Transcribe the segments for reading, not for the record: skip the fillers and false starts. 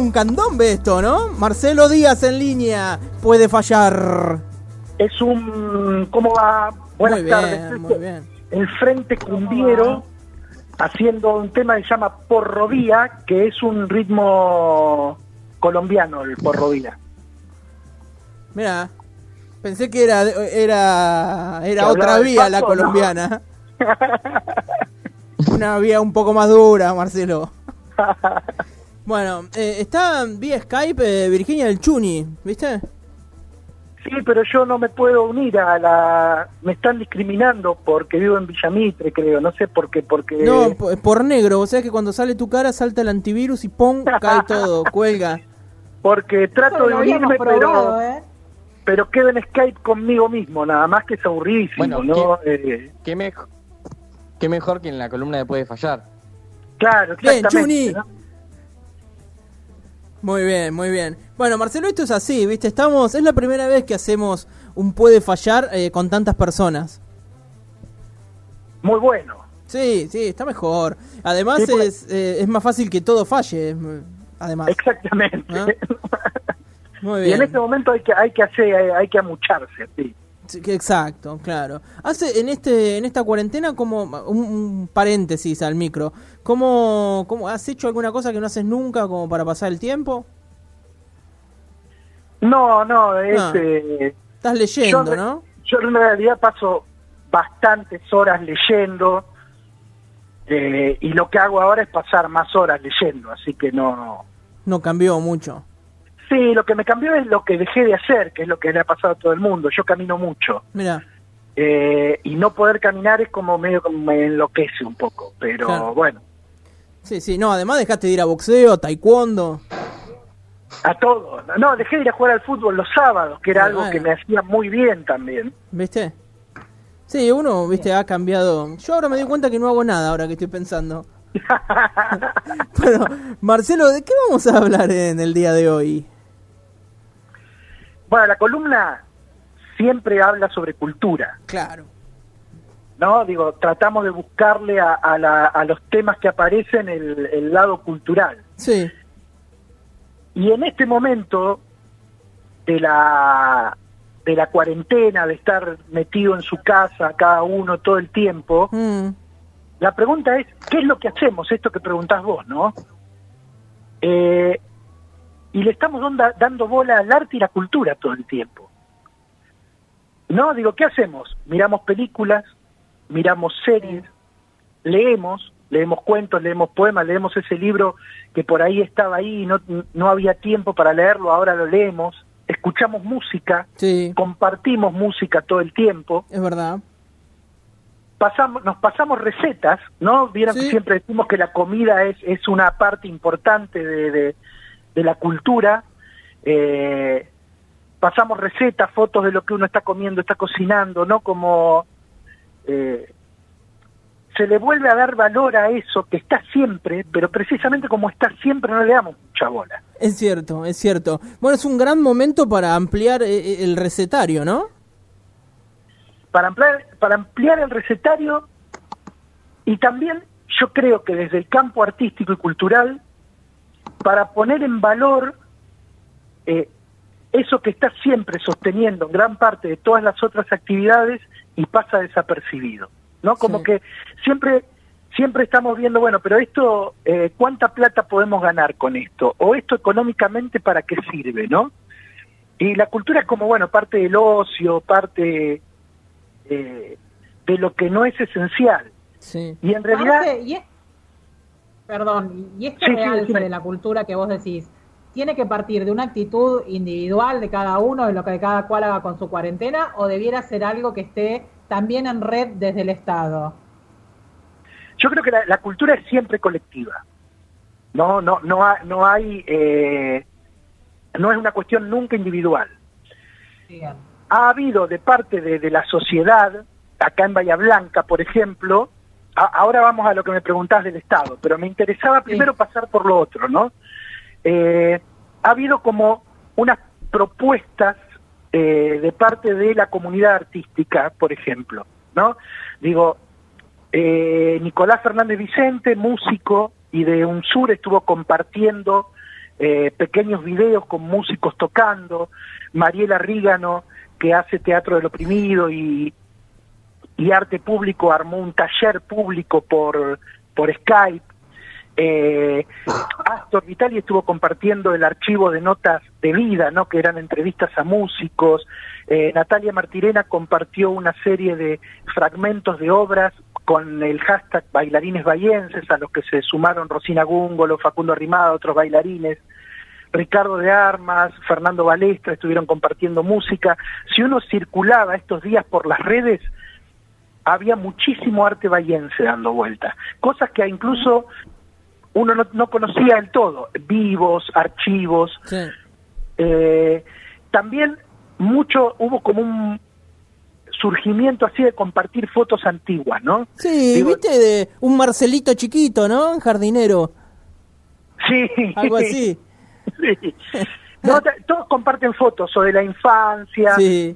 un candombe esto, ¿no? Marcelo Díaz en línea, puede fallar. Es un... ¿Cómo va? Buenas muy bien, tardes. Muy bien. El Frente Cumbiero haciendo un tema que se llama Porrovía, que es un ritmo colombiano, el Porrovía. Mira, pensé que era otra vía la colombiana. ¿No? Una vía un poco más dura, Marcelo. Bueno, está vía Skype Virginia del Chuni, ¿viste? Sí, pero yo no me puedo unir a la... Me están discriminando porque vivo en Villamitre, creo. No sé por qué, porque... No, por negro. O sea que cuando sale tu cara salta el antivirus y ¡pum! Cae todo, cuelga. Porque trato de unirme, probado, pero quedo en Skype conmigo mismo, nada más, que es aburridísimo, bueno, ¿no? ¿Qué mejor que en la columna de Puede Fallar? Claro, Bien, exactamente, Chuni. ¿no? Muy bien, muy bien. Bueno, Marcelo, esto es así, ¿viste? Es la primera vez que hacemos un Puede Fallar con tantas personas. Muy bueno. Sí, está mejor. Además Sí, es más fácil que todo falle, además. Exactamente. ¿No? Muy Y bien. en este momento hay que amucharse, sí. Sí, exacto, claro. Hace en esta cuarentena como un paréntesis al micro. ¿Cómo has hecho alguna cosa que no haces nunca como para pasar el tiempo? No, Estás leyendo, ¿no? Yo en realidad paso bastantes horas leyendo y lo que hago ahora es pasar más horas leyendo, así que no. No cambió mucho. Sí, lo que me cambió es lo que dejé de hacer, que es lo que le ha pasado a todo el mundo. Yo camino mucho. Mira. Y no poder caminar es como medio como me enloquece un poco, pero claro. Bueno. Sí, no, además dejaste de ir a boxeo, taekwondo. A todo. No, dejé de ir a jugar al fútbol los sábados, que era algo que me hacía muy bien también. ¿Viste? Sí, uno, viste, ha cambiado. Yo ahora me doy cuenta que no hago nada ahora que estoy pensando. Bueno, Marcelo, ¿de qué vamos a hablar en el día de hoy? Bueno, la columna siempre habla sobre cultura. Claro. ¿No? Digo, tratamos de buscarle a los temas que aparecen el lado cultural. Sí. Y en este momento de la cuarentena, de estar metido en su casa, cada uno todo el tiempo, la pregunta es, ¿qué es lo que hacemos? Esto que preguntás vos, ¿no? Y le estamos dando bola al arte y la cultura todo el tiempo. No, digo, ¿qué hacemos? Miramos películas, miramos series, leemos cuentos, leemos poemas, leemos ese libro que por ahí estaba ahí y no había tiempo para leerlo, ahora lo leemos, escuchamos música, compartimos música todo el tiempo. Es verdad. Nos pasamos recetas, ¿no? Vieron que siempre decimos que la comida es una parte importante de la cultura. Pasamos recetas, fotos de lo que uno está comiendo, está cocinando, ¿no? Como se le vuelve a dar valor a eso que está siempre, pero precisamente como está siempre no le damos mucha bola. Es cierto, es cierto. Bueno, es un gran momento para ampliar el recetario, ¿no? Para ampliar el recetario, y también yo creo que desde el campo artístico y cultural, para poner en valor eso que está siempre sosteniendo gran parte de todas las otras actividades y pasa desapercibido, ¿no? Como que siempre estamos viendo, bueno, pero esto, ¿cuánta plata podemos ganar con esto? O esto económicamente, ¿para qué sirve, no? Y la cultura es como, bueno, parte del ocio, parte de lo que no es esencial. Sí. Y en realidad... Y este realce de la cultura que vos decís, ¿tiene que partir de una actitud individual de cada uno, de lo que cada cual haga con su cuarentena, o debiera ser algo que esté también en red desde el Estado? Yo creo que la cultura es siempre colectiva. No hay, no es una cuestión nunca individual. Bien. Ha habido de parte de la sociedad, acá en Bahía Blanca, por ejemplo, ahora vamos a lo que me preguntás del Estado, pero me interesaba primero pasar por lo otro, ¿no? Ha habido como unas propuestas de parte de la comunidad artística, por ejemplo, ¿no? Digo, Nicolás Fernández Vicente, músico y de UNSUR, estuvo compartiendo pequeños videos con músicos tocando, Mariela Rígano, que hace teatro del oprimido y arte público, armó un taller público por Skype. Astor Vitali estuvo compartiendo el archivo de notas de vida, ¿no?, que eran entrevistas a músicos. Natalia Martirena compartió una serie de fragmentos de obras con el hashtag bailarines bahienses, a los que se sumaron Rosina Gúngolo, Facundo Arrimada, otros bailarines. Ricardo de Armas, Fernando Balestra estuvieron compartiendo música. Si uno circulaba estos días por las redes, había muchísimo arte bahiense dando vuelta, cosas que incluso uno no conocía del todo, vivos, archivos. Sí. También hubo como un surgimiento así de compartir fotos antiguas, ¿no? Sí, viste, de un Marcelito chiquito, ¿no? Jardinero. Sí. Algo así. Sí. No, todos comparten fotos o de la infancia, sí,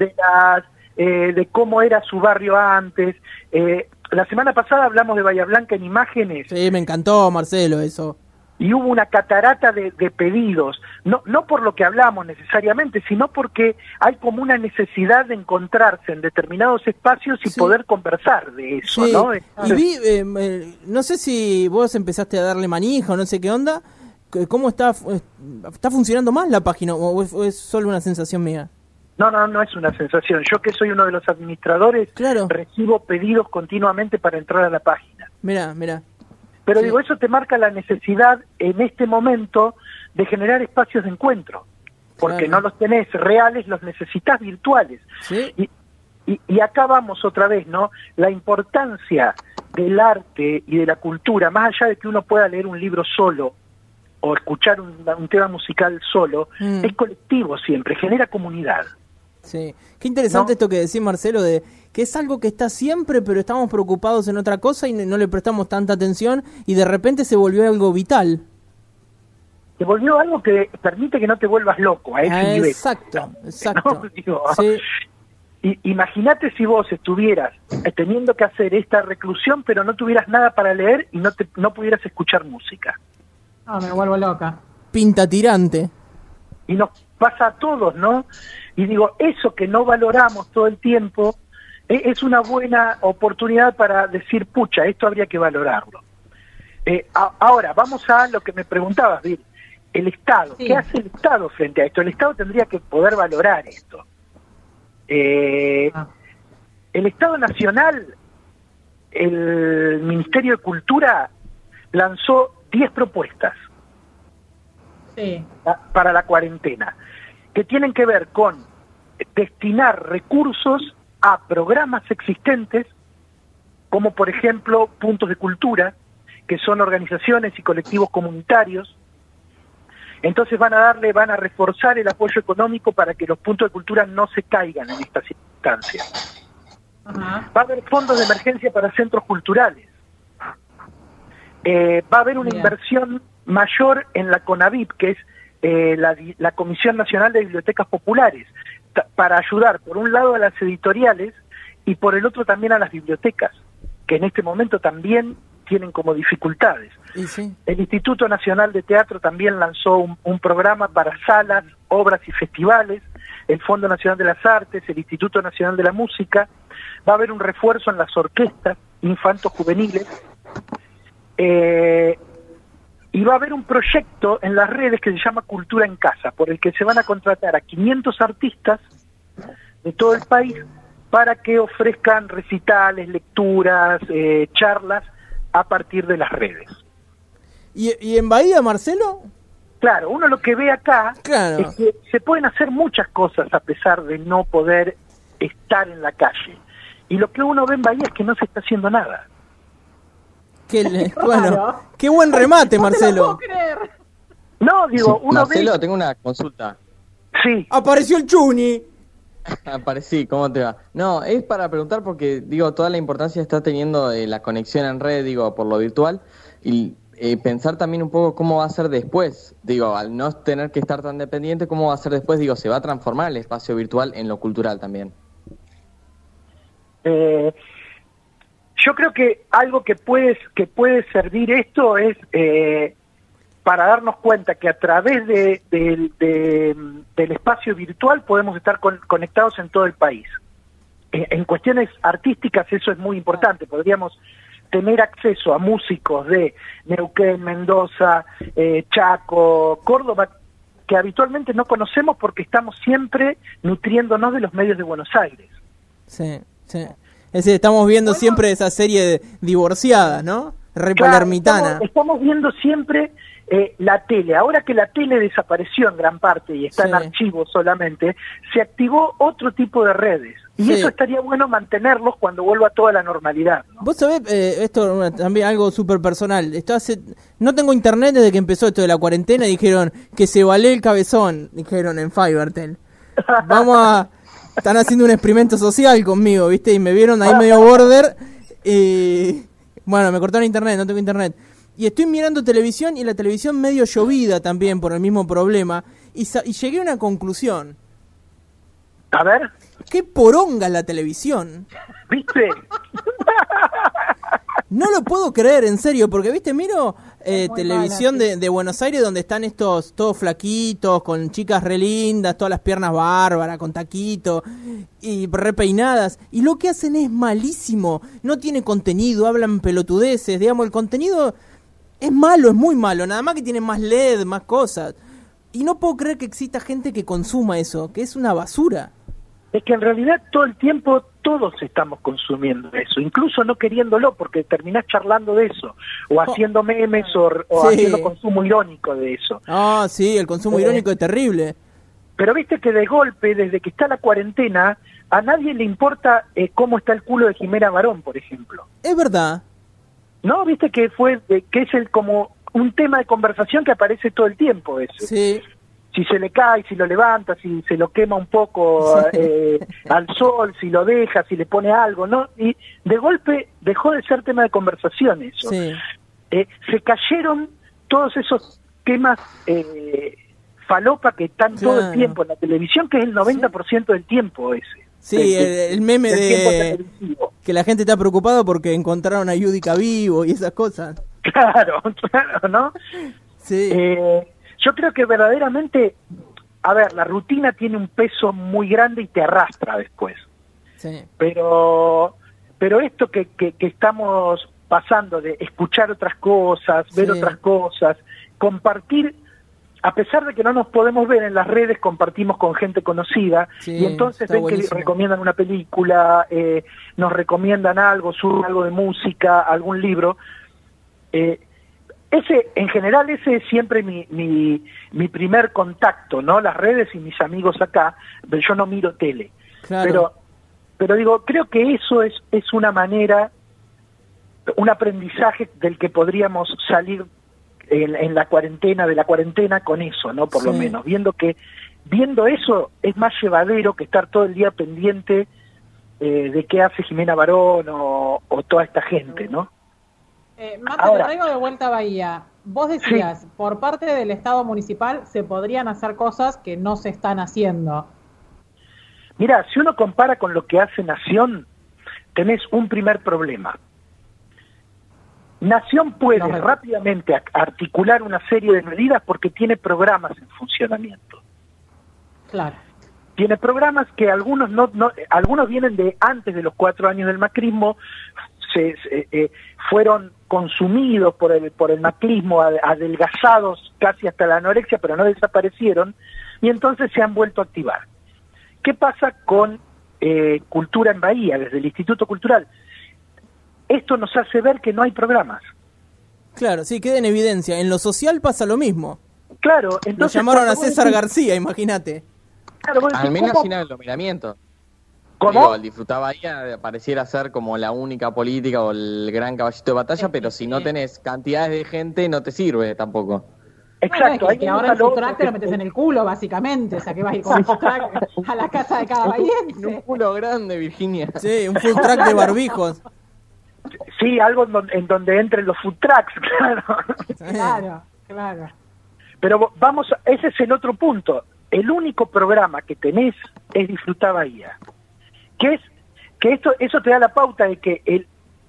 de cómo era su barrio antes. La semana pasada hablamos de Bahía Blanca en imágenes. Sí, me encantó, Marcelo, eso. Y hubo una catarata de pedidos, no por lo que hablamos necesariamente, sino porque hay como una necesidad de encontrarse en determinados espacios y poder conversar de eso, sí. ¿no? Y vi, no sé si vos empezaste a darle manija o no sé qué onda, ¿cómo está funcionando más la página o es solo una sensación mía? No es una sensación. Yo, que soy uno de los administradores, claro, recibo pedidos continuamente para entrar a la página. Mirá. Pero sí, digo, eso te marca la necesidad en este momento de generar espacios de encuentro, porque claro, no los tenés reales, los necesitas virtuales. ¿sí? Y acá vamos otra vez, ¿no? La importancia del arte y de la cultura, más allá de que uno pueda leer un libro solo o escuchar un tema musical solo, es colectivo siempre, genera comunidad. Sí, qué interesante, ¿no?, esto que decís, Marcelo, de que es algo que está siempre, pero estamos preocupados en otra cosa y no le prestamos tanta atención y de repente se volvió algo vital. Se volvió algo que permite que no te vuelvas loco a ese nivel. Exacto. ¿No? Digo, sí. Imagínate si vos estuvieras teniendo que hacer esta reclusión, pero no tuvieras nada para leer y no pudieras escuchar música. No, me vuelvo loca. Pinta tirante. Y nos pasa a todos, ¿no? Y digo, eso que no valoramos todo el tiempo es una buena oportunidad para decir, pucha, esto habría que valorarlo. Ahora, vamos a lo que me preguntabas, Vir. El Estado, sí. ¿Qué hace el Estado frente a esto? El Estado tendría que poder valorar esto. El Estado Nacional, el Ministerio de Cultura, lanzó 10 propuestas para la cuarentena, que tienen que ver con destinar recursos a programas existentes, como por ejemplo puntos de cultura, que son organizaciones y colectivos comunitarios. Entonces van a reforzar el apoyo económico para que los puntos de cultura no se caigan en estas circunstancias. Va a haber fondos de emergencia para centros culturales. Va a haber una inversión mayor en la CONAVIP, que es la Comisión Nacional de Bibliotecas Populares, para ayudar por un lado a las editoriales y por el otro también a las bibliotecas, que en este momento también tienen como dificultades. Sí. El Instituto Nacional de Teatro también lanzó un programa para salas, obras y festivales, el Fondo Nacional de las Artes, el Instituto Nacional de la Música. Va a haber un refuerzo en las orquestas infantos juveniles, y va a haber un proyecto en las redes que se llama Cultura en Casa, por el que se van a contratar a 500 artistas de todo el país para que ofrezcan recitales, lecturas, charlas a partir de las redes. ¿Y en Bahía, Marcelo? Claro, uno lo que ve acá es que se pueden hacer muchas cosas a pesar de no poder estar en la calle. Y lo que uno ve en Bahía es que no se está haciendo nada. Bueno, qué buen remate, Marcelo. No, digo, uno Marcelo, ve... tengo una consulta. Sí. Apareció el Chuni. Aparecí, ¿cómo te va? No, es para preguntar porque, digo, toda la importancia está teniendo la conexión en red, digo, por lo virtual, y pensar también un poco cómo va a ser después, digo, al no tener que estar tan dependiente, cómo va a ser después, digo, se va a transformar el espacio virtual en lo cultural también. Yo creo que algo que puede servir esto es para darnos cuenta que a través del espacio virtual podemos estar conectados en todo el país. En cuestiones artísticas eso es muy importante. Podríamos tener acceso a músicos de Neuquén, Mendoza, Chaco, Córdoba, que habitualmente no conocemos porque estamos siempre nutriéndonos de los medios de Buenos Aires. Sí, sí. Es decir, estamos viendo siempre esa serie de Divorciadas, ¿no? Re palermitana. Estamos viendo siempre la tele. Ahora que la tele desapareció en gran parte y está en archivos solamente, se activó otro tipo de redes. Y eso estaría bueno mantenerlos cuando vuelva toda la normalidad, ¿no? Vos sabés, esto también algo súper personal. No tengo internet desde que empezó esto de la cuarentena. Dijeron que se vale el cabezón, dijeron en Fivertel. Están haciendo un experimento social conmigo, ¿viste? Y me vieron ahí medio border. Y bueno, me cortaron internet, no tengo internet. Y estoy mirando televisión y la televisión medio llovida también por el mismo problema. Y llegué a una conclusión. A ver. ¡Qué poronga es la televisión! ¿Viste? No lo puedo creer, en serio, porque, ¿viste? Miro televisión de Buenos Aires donde están estos todos flaquitos, con chicas re lindas, todas las piernas bárbaras, con taquito y re peinadas. Y lo que hacen es malísimo. No tiene contenido, hablan pelotudeces. Digamos, el contenido es malo, es muy malo. Nada más que tiene más LED, más cosas. Y no puedo creer que exista gente que consuma eso, que es una basura. Es que en realidad todo el tiempo todos estamos consumiendo eso, incluso no queriéndolo, porque terminás charlando de eso, o haciendo memes, o haciendo consumo irónico de eso. Ah, sí, el consumo irónico es terrible. Pero viste que de golpe, desde que está la cuarentena, a nadie le importa cómo está el culo de Jimena Barón, por ejemplo. Es verdad. ¿No? Viste que que es como un tema de conversación que aparece todo el tiempo ese. Sí. Si se le cae, si lo levanta, si se lo quema un poco al sol, si lo deja, si le pone algo, ¿no? Y de golpe dejó de ser tema de conversación eso. Sí. Se cayeron todos esos temas falopa que están todo el tiempo en la televisión, que es el 90% del tiempo ese. Sí, el meme de que la gente está preocupada porque encontraron a Yudica vivo y esas cosas. Claro, ¿no? Sí. Yo creo que verdaderamente, a ver, la rutina tiene un peso muy grande y te arrastra después. Sí. Pero esto que estamos pasando de escuchar otras cosas, ver otras cosas, compartir, a pesar de que no nos podemos ver en las redes, compartimos con gente conocida, y entonces ven que recomiendan una película, nos recomiendan algo, surge algo de música, algún libro. En general ese es siempre mi primer contacto, ¿no? Las redes y mis amigos acá, pero yo no miro tele. Claro. Pero digo, creo que eso es una manera, un aprendizaje del que podríamos salir en la cuarentena, de la cuarentena con eso, ¿no? Por lo menos, viendo eso es más llevadero que estar todo el día pendiente de qué hace Jimena Barón o toda esta gente, ¿no? Mate, te traigo de vuelta a Bahía. Vos decías, por parte del Estado municipal se podrían hacer cosas que no se están haciendo. Mira, si uno compara con lo que hace Nación, tenés un primer problema. Nación puede rápidamente articular una serie de medidas porque tiene programas en funcionamiento. Claro. Tiene programas que algunos algunos vienen de antes de los 4 años del macrismo, fueron consumidos por el macrismo, adelgazados casi hasta la anorexia, pero no desaparecieron, y entonces se han vuelto a activar. ¿Qué pasa con Cultura en Bahía, desde el Instituto Cultural? Esto nos hace ver que no hay programas. Claro, sí, queda en evidencia. En lo social pasa lo mismo. Claro, entonces... Lo llamaron a César García, imagínate. Claro, al menos sin aglomeramiento. ¿Cómo? Digo, el Disfrutá Bahía pareciera ser como la única política o el gran caballito de batalla, pero si no tenés cantidades de gente no te sirve tampoco. Exacto. Bueno, es que ahora el food truck te lo metes en el culo, básicamente. O sea, que vas a ir con el food truck a la casa de cada bahiense. Un culo grande, Virginia. Sí, un food truck de barbijos. Sí, algo en donde entren los food trucks, claro. Claro. Pero ese es el otro punto. El único programa que tenés es Disfrutá Bahía. Que eso te da la pauta de que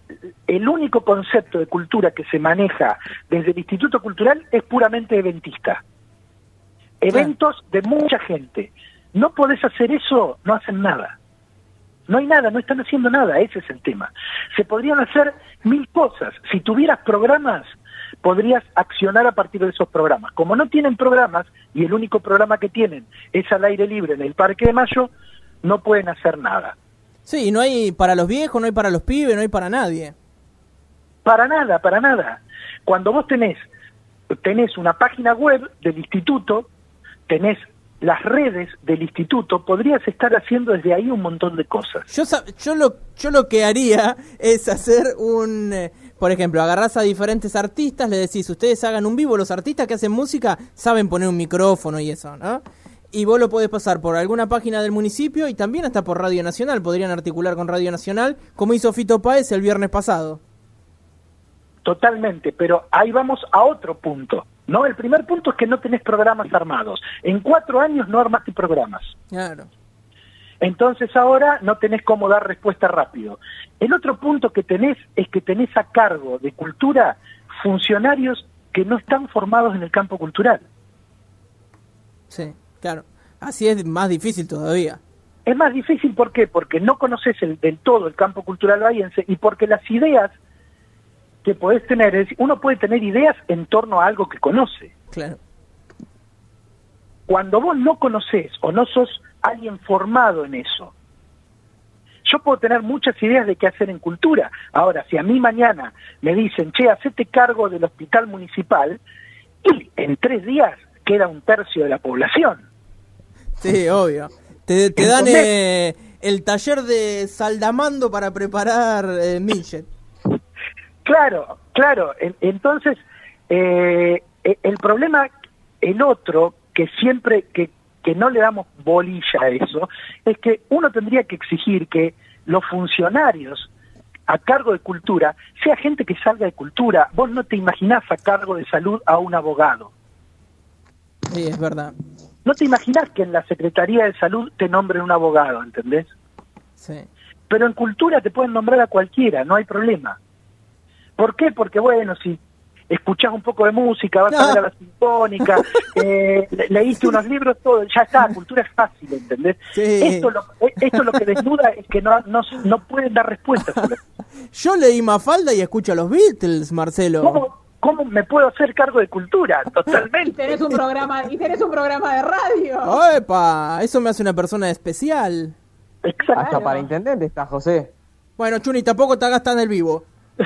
el único concepto de cultura que se maneja desde el Instituto Cultural es puramente eventista. Eventos de mucha gente. No podés hacer eso, no hacen nada. No hay nada, no están haciendo nada, ese es el tema. Se podrían hacer 1000 cosas. Si tuvieras programas, podrías accionar a partir de esos programas. Como no tienen programas, y el único programa que tienen es al aire libre en el Parque de Mayo, no pueden hacer nada. Sí, no hay para los viejos, no hay para los pibes, no hay para nadie. Para nada, para nada. Cuando vos tenés una página web del instituto, tenés las redes del instituto, podrías estar haciendo desde ahí un montón de cosas. Yo lo que haría es hacer por ejemplo, agarrás a diferentes artistas, le decís, ustedes hagan un vivo, los artistas que hacen música saben poner un micrófono y eso, ¿no? Y vos lo podés pasar por alguna página del municipio y también hasta por Radio Nacional, podrían articular con Radio Nacional, como hizo Fito Páez el viernes pasado. Totalmente, pero ahí vamos a otro punto, ¿no? El primer punto es que no tenés programas armados. En 4 años no armaste programas. Claro. Entonces ahora no tenés cómo dar respuesta rápido. El otro punto que tenés es que tenés a cargo de cultura funcionarios que no están formados en el campo cultural. Sí, claro. Así es más difícil todavía. Es más difícil, ¿por qué? Porque no conoces del todo el campo cultural bahiense y porque las ideas que podés tener, es decir, uno puede tener ideas en torno a algo que conoce. Claro. Cuando vos no conocés o no sos alguien formado en eso, yo puedo tener muchas ideas de qué hacer en cultura. Ahora, si a mí mañana me dicen, che, hacete cargo del hospital municipal, y en 3 días queda 1/3 de la población. Sí, obvio. Te dan el taller de saldamando para preparar millet. Claro. Entonces, el problema, el otro, que siempre, que no le damos bolilla a eso, es que uno tendría que exigir que los funcionarios a cargo de cultura sea gente que salga de cultura. Vos no te imaginás a cargo de salud a un abogado. Sí, es verdad. No te imaginás que en la Secretaría de Salud te nombren un abogado, ¿entendés? Sí. Pero en cultura te pueden nombrar a cualquiera, no hay problema. ¿Por qué? Porque, bueno, si escuchás un poco de música, vas a ver a la sinfónica, leíste unos libros, todo, ya está, cultura es fácil, ¿entendés? Sí. Esto lo que desnuda es que no pueden dar respuestas. Yo leí Mafalda y escucho a los Beatles, Marcelo. ¿Cómo me puedo hacer cargo de cultura? Totalmente. Y tenés un programa de radio. ¡Epa! Eso me hace una persona especial. Exacto. Hasta para intendente está, José. Bueno, Chuni, tampoco te hagas tan el vivo.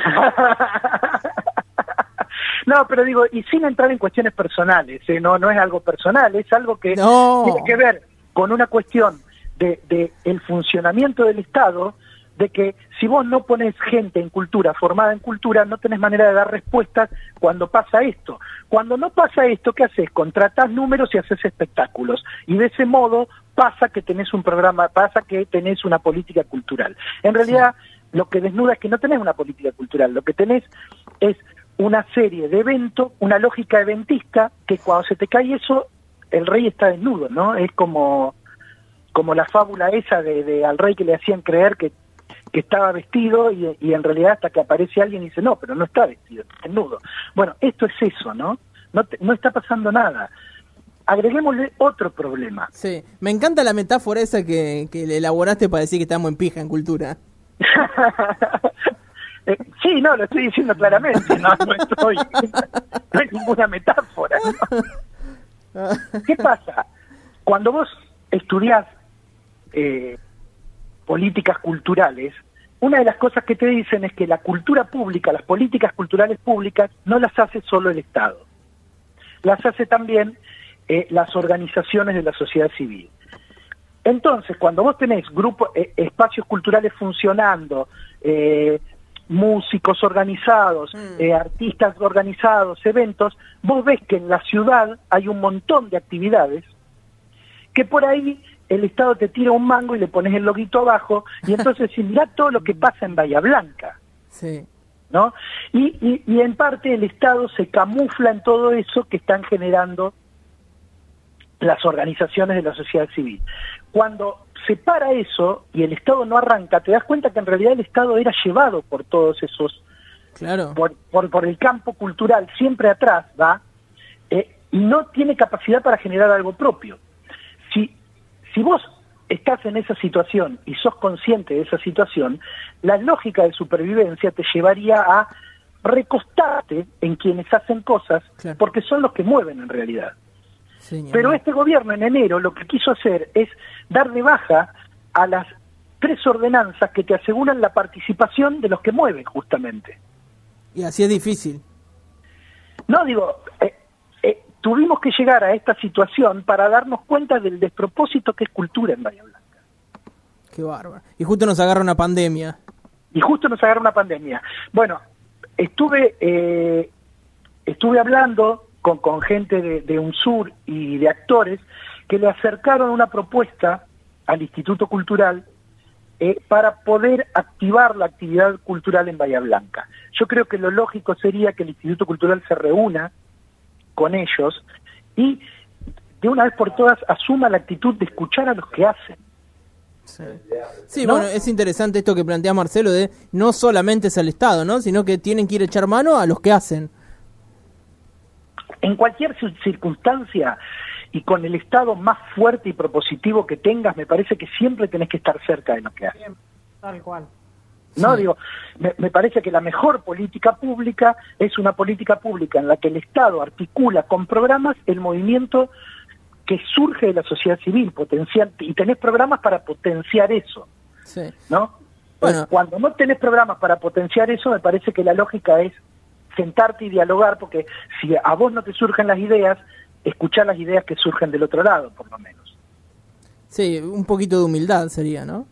No, pero digo, y sin entrar en cuestiones personales, no es algo personal, es algo que No. tiene que ver con una cuestión de el funcionamiento del Estado, de que si vos no pones gente en cultura, formada en cultura, no tenés manera de dar respuestas cuando pasa esto. Cuando no pasa esto, ¿qué haces? Contratás números y haces espectáculos. Y de ese modo pasa que tenés un programa, pasa que tenés una política cultural. En realidad, lo que desnuda es que no tenés una política cultural, lo que tenés es una serie de eventos, una lógica eventista, que cuando se te cae eso, el rey está desnudo, ¿no? Es como la fábula esa de al rey que le hacían creer que estaba vestido y en realidad hasta que aparece alguien y dice, no, pero no está vestido, está desnudo. Bueno, esto es eso, ¿no? No está pasando nada. Agreguémosle otro problema. Sí, me encanta la metáfora esa que le elaboraste para decir que estamos en pija en cultura. Sí, no, lo estoy diciendo claramente, no es ninguna metáfora, ¿no? ¿Qué pasa? Cuando vos estudiás políticas culturales, una de las cosas que te dicen es que la cultura pública, las políticas culturales públicas, no las hace solo el Estado, las hace también las organizaciones de la sociedad civil. Entonces, cuando vos tenés grupos, espacios culturales funcionando, músicos organizados, artistas organizados, eventos, vos ves que en la ciudad hay un montón de actividades que por ahí el Estado te tira un mango y le pones el loguito abajo, y entonces mirá todo lo que pasa en Bahía Blanca. Sí. ¿No? Y en parte el Estado se camufla en todo eso que están generando las organizaciones de la sociedad civil. Cuando se para eso y el Estado no arranca, te das cuenta que en realidad el Estado era llevado por todos esos, claro, por el campo cultural, siempre atrás, ¿va? Y no tiene capacidad para generar algo propio. Si vos estás en esa situación y sos consciente de esa situación, la lógica de supervivencia te llevaría a recostarte en quienes hacen cosas, claro, porque son los que mueven en realidad. Señor. Pero este gobierno en enero lo que quiso hacer es dar de baja a las 3 ordenanzas que te aseguran la participación de los que mueven, justamente. Y así es difícil. No, digo, tuvimos que llegar a esta situación para darnos cuenta del despropósito que es cultura en Bahía Blanca. Qué bárbaro. Y justo nos agarra una pandemia. Bueno, estuve hablando con gente de UNSUR y de actores que le acercaron una propuesta al Instituto Cultural para poder activar la actividad cultural en Bahía Blanca. Yo creo que lo lógico sería que el Instituto Cultural se reúna con ellos y de una vez por todas asuma la actitud de escuchar a los que hacen. Sí, ¿no? Bueno, es interesante esto que plantea Marcelo de no solamente es el Estado, ¿no? Sino que tienen que ir a echar mano a los que hacen. En cualquier circunstancia y con el Estado más fuerte y propositivo que tengas, me parece que siempre tenés que estar cerca de lo que hacen. Tal cual. No, digo, me parece que la mejor política pública es una política pública en la que el Estado articula con programas el movimiento que surge de la sociedad civil, y tenés programas para potenciar eso, ¿no? Bueno, cuando no tenés programas para potenciar eso, me parece que la lógica es sentarte y dialogar, porque si a vos no te surgen las ideas, escuchar las ideas que surgen del otro lado, por lo menos. Sí, un poquito de humildad sería, ¿no?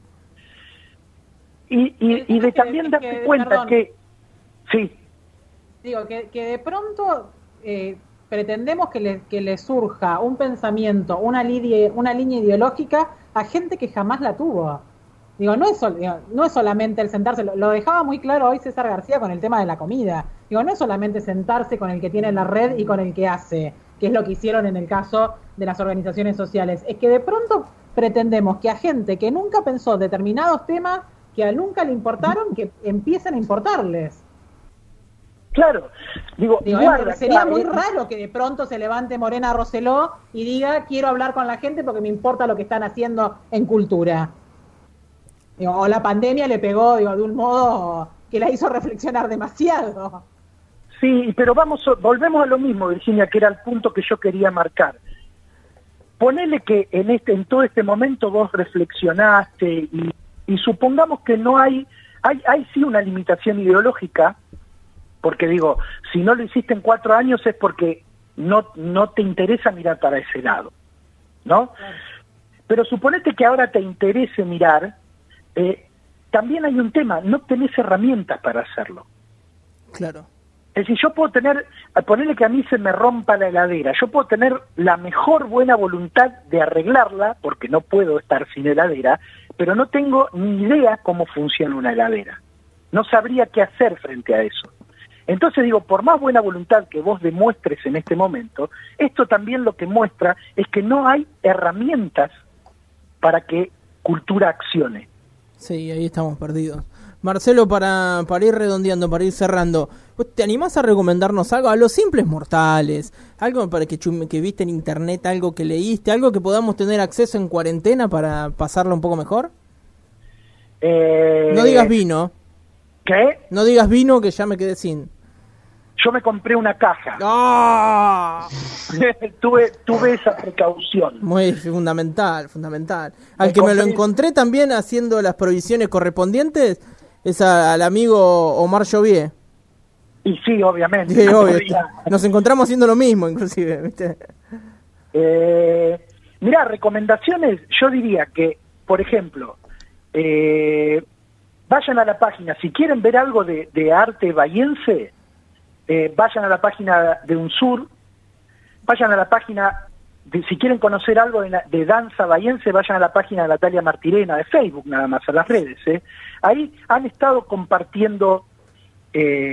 Y de también darte cuenta que... Sí. Digo, que de pronto pretendemos que le surja un pensamiento, una línea ideológica a gente que jamás la tuvo. Digo, no es solamente el sentarse, lo dejaba muy claro hoy César García con el tema de la comida. Digo, no es solamente sentarse con el que tiene la red y con el que hace, que es lo que hicieron en el caso de las organizaciones sociales. Es que de pronto pretendemos que a gente que nunca pensó determinados temas, que a nunca le importaron, que empiecen a importarles. Claro, digo sería muy raro que de pronto se levante Morena Roseló y diga, quiero hablar con la gente porque me importa lo que están haciendo en cultura. Digo, o la pandemia le pegó, de un modo que la hizo reflexionar demasiado. Sí, pero volvemos a lo mismo, Virginia, que era el punto que yo quería marcar. Ponele que en todo este momento vos reflexionaste y supongamos que no hay sí una limitación ideológica, porque digo, si no lo hiciste en 4 años es porque no te interesa mirar para ese lado, ¿no? Claro. Pero suponete que ahora te interese mirar, también hay un tema, no tenés herramientas para hacerlo. Claro. Es decir, yo puedo ponerle que a mí se me rompa la heladera, yo puedo tener la mejor buena voluntad de arreglarla, porque no puedo estar sin heladera, pero no tengo ni idea cómo funciona una heladera. No sabría qué hacer frente a eso. Entonces digo, por más buena voluntad que vos demuestres en este momento, esto también lo que muestra es que no hay herramientas para que cultura accione. Sí, ahí estamos perdidos. Marcelo, para ir redondeando, para ir cerrando, ¿te animás a recomendarnos algo? A los simples mortales, algo para que viste en internet, algo que leíste, algo que podamos tener acceso en cuarentena para pasarlo un poco mejor. No digas vino. ¿Qué? No digas vino, que ya me quedé sin. Yo me compré una caja. ¡Oh! tuve esa precaución. Muy fundamental. Al que me lo encontré también haciendo las provisiones correspondientes es al amigo Omar Jovier. Y sí, obviamente. Sí, obvio. Nos encontramos haciendo lo mismo, inclusive, ¿viste? Mirá, recomendaciones, yo diría que, por ejemplo, vayan a la página, si quieren ver algo de arte bahiense, vayan a la página de UNSUR, vayan a la página, si quieren conocer algo de danza bahiense, vayan a la página de Natalia Martirena, de Facebook nada más, a las redes. Ahí han estado compartiendo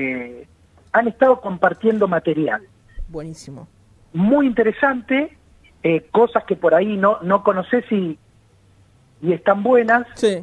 material. Buenísimo. Muy interesante, cosas que por ahí no conoces y están buenas. Sí.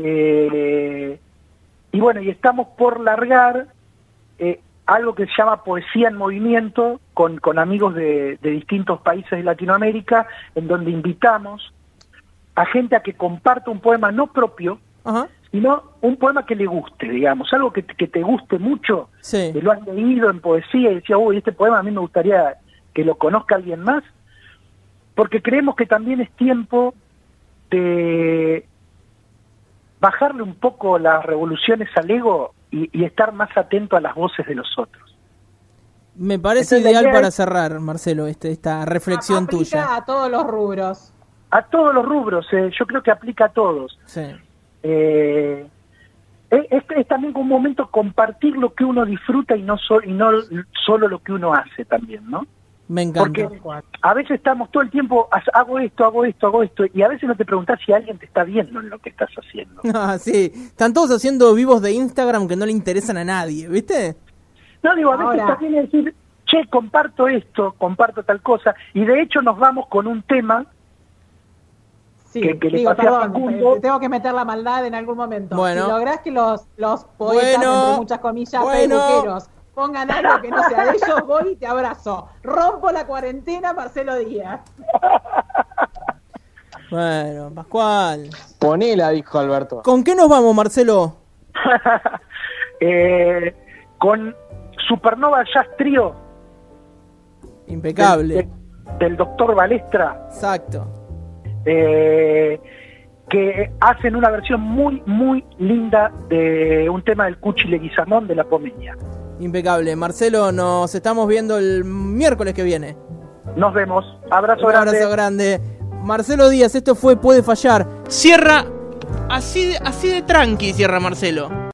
Y bueno, y estamos por largar algo que se llama Poesía en Movimiento con amigos de distintos países de Latinoamérica, en donde invitamos a gente a que comparta un poema no propio, Ajá. sino un poema que le guste, digamos, algo que te guste mucho, Sí. que lo has leído en poesía y decía, uy, este poema a mí me gustaría que lo conozca alguien más, porque creemos que también es tiempo de bajarle un poco las revoluciones al ego y estar más atento a las voces de los otros. Me parece Entonces, ideal para cerrar, Marcelo, esta reflexión Aplica tuya. a todos los rubros. A todos los rubros, yo creo que aplica a todos. Sí. Es también un momento compartir lo que uno disfruta y no solo lo que uno hace también, ¿no? Me encanta. Porque a veces estamos todo el tiempo, hago esto, y a veces no te preguntás si alguien te está viendo en lo que estás haciendo. Ah, sí. Están todos haciendo vivos de Instagram que no le interesan a nadie, ¿viste? No, digo, a veces Ahora. también es decir, che, comparto esto, comparto tal cosa, y de hecho nos vamos con un tema Sí, que le digo, pasé a perdón, Facundo. tengo que meter la maldad en algún momento. Bueno. Si lográs que los poetas, Bueno. entre muchas comillas, Bueno. peluqueros, pongan algo que no sea de ellos, voy y te abrazo. Rompo la cuarentena, Marcelo Díaz. Bueno, Pascual. Ponela, dijo Alberto. ¿Con qué nos vamos, Marcelo? Con Supernova Jazz Trio Impecable. del doctor Balestra, Exacto. que hacen una versión muy, muy linda de un tema del Cuchi Leguizamón de La Pomeña. Impecable. Marcelo, nos estamos viendo el miércoles que viene. Nos vemos. Abrazo Un grande. abrazo grande. Marcelo Díaz, esto fue Puede Fallar. Cierra así de tranqui, cierra Marcelo.